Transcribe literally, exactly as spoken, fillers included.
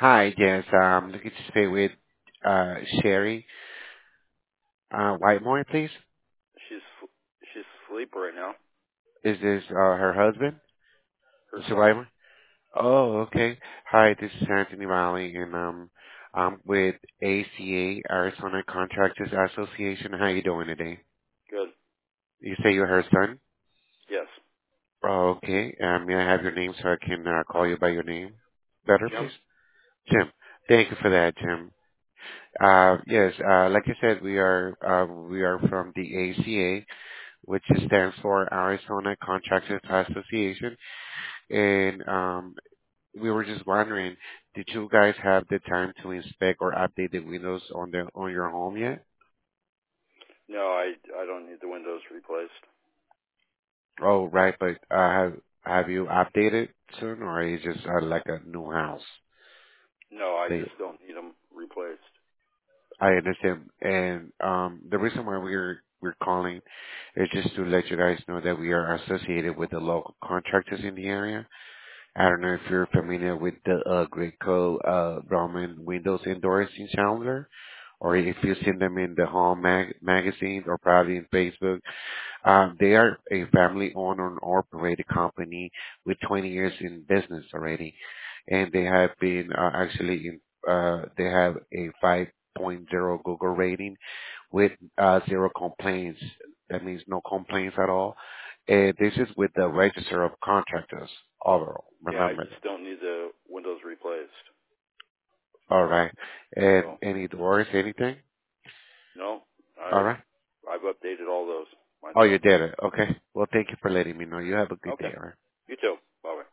Hi, yes, um, looking to speak with uh, Sherry uh, Whitemore, please. She's she's asleep right now. Is this uh, her husband, Her mister son. Whitemore? Oh, okay. Hi, this is Anthony Riley, and um, I'm with A C A, Arizona Contractors Association. How you doing today? Good. You say you're her son? Yes. Oh, okay. Um, may I have your name so I can uh, call you by your name better, please? Jim? Jim. Thank you for that, Jim. Uh, yes, uh, like I said, we are uh, we are from the A C A, which stands for Arizona Contractors Association. And um, we were just wondering, did you guys have the time to inspect or update the windows on the on your home yet? No, I I don't need the windows replaced. Oh, right, but uh, have have you updated soon, or is it just uh, like a new house? No, I They, just don't need them replaced. I understand, and um, the reason why we're we're calling is just to let you guys know that we are associated with the local contractors in the area. I don't know if you're familiar with the uh, Graco uh, Roman windows and doors in Chandler, or if you've seen them in the home mag- magazines or probably in Facebook. Um, they are a family-owned and operated company with twenty years in business already, and they have been uh, actually in. Uh, they have a 5.0 Google rating with uh, zero complaints. That means no complaints at all. And this is with the Register of Contractors overall. Yeah, I Remember just don't need the windows replaced. that. All right. And So any doors, anything? no, All I right. I've updated all those Oh, you myself. did it. Okay. Well, thank you for letting me know. You have a good day. Okay. All right. You too. Bye bye.